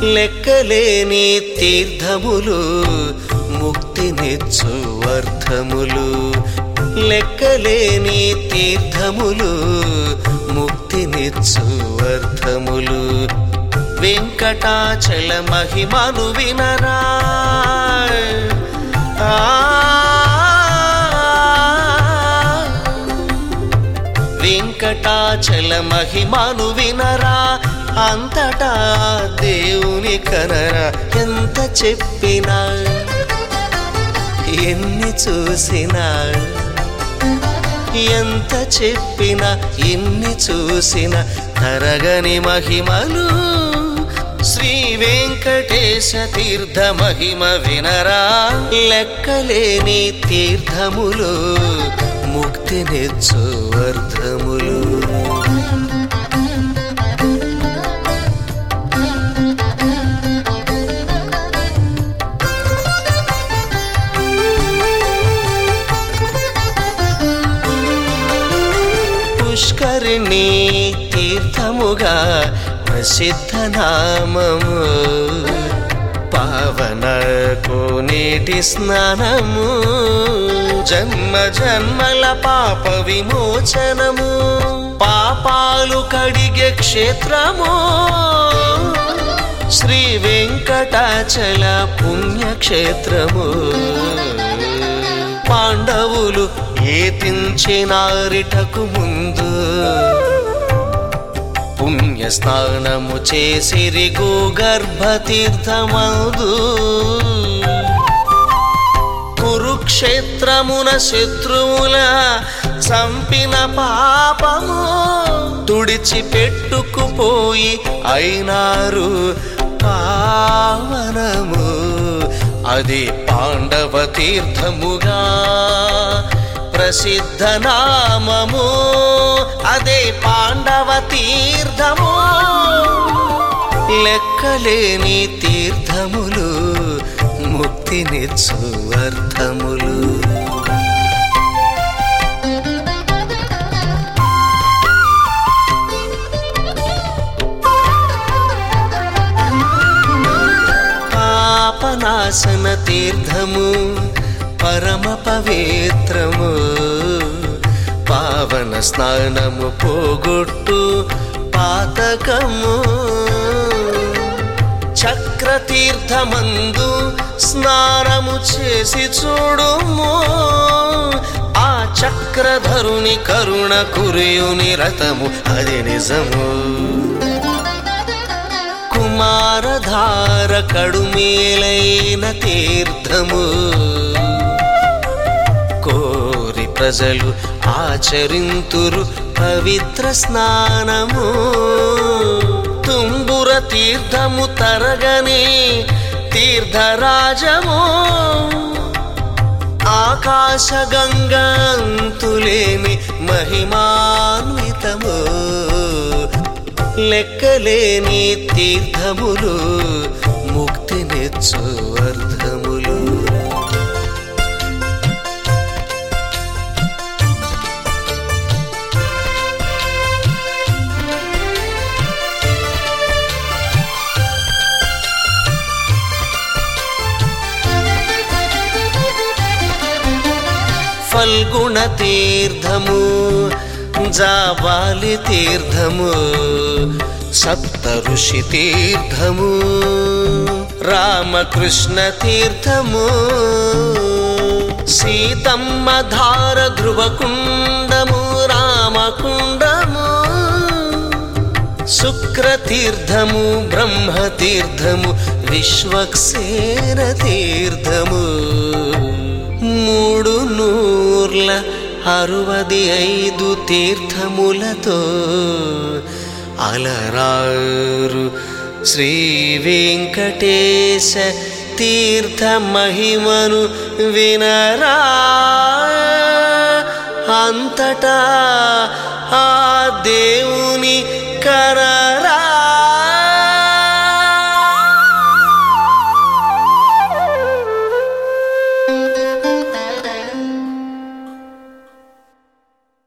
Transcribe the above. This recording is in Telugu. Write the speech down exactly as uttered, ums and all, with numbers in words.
లెక్కలేని తీర్థములు ముక్తినిచ్చు అర్థములు, లెక్కలేని తీర్థములు ముక్తినిచ్చు అర్థములు. వెంకటాచల మహిమను వినరా, వెంకటాచల మహిమను వినరా, అంతటా దేవుని కనరా. ఎంత చెప్పినా ఎన్ని చూసినా, ఎంత చెప్పినా ఎన్ని చూసినా తరగని మహిమలు శ్రీ వెంకటేశ తీర్థ మహిమ వినరా. లెక్కలేని తీర్థములు ముక్తినిచ్చు అర్థములు. పుష్కరిణి తీర్థముగా ప్రసిద్ధ నామము, పావన కోనేటి స్నానము, జన్మ జన్మల పాప విమోచనము, పాపాలు కడిగే క్షేత్రము శ్రీ వెంకటాచల పుణ్యక్షేత్రము. పాండవులు ఏతించినారిటకు ముందు పుణ్య స్నానము చేసిరి గోగర్భతీర్థమందు. కురుక్షేత్రమున శత్రువుల చంపిన పాపము తుడిచిపెట్టుకుపోయి అయినారు పావనము. అది పాండవ తీర్థముగా ప్రసిద్ధ నామము, అదే పాండవ తీర్థము. లెక్కలేని తీర్థములు ముక్తినిచ్చు అర్థములు. పాపనాశన తీర్థము పరమ పవిత్రము, పావన స్నానము పోగొట్టు పాతకము. చక్రతీర్థమందు స్నానము చేసి చూడుము, ఆ చక్రధరుని కరుణ కురియుని రథము అది నిజము. కుమారధార కడుమేలైన తీర్థము కోరి ప్రజలు ఆచరింతురు పవిత్ర స్నానము. తుంబుర తీర్థము తరగని తీర్థరాజము, ఆకాశ గంగా అంతులేని మహిమాన్వితము. లెక్కలేని తీర్థములు ముక్తినిచ్చు అర్థములు. ఫల్గుణ తీర్థము, జాబాలి తీర్థము, సప్త ఋషి తీర్థము, రామకృష్ణ తీర్థము, సీతమ్మ ధార ధ్రువకుండము, రామకుండము, శుక్రతీర్థము, బ్రహ్మతీర్థము, విశ్వక్సేన తీర్థము. మూడు నూర్ల అరువది ఐదు తీర్థములతో అలరారు శ్రీ వెంకటేశ తీర్థ మహిమను వినరా. అంతటా ఆ దేవుని కనరా.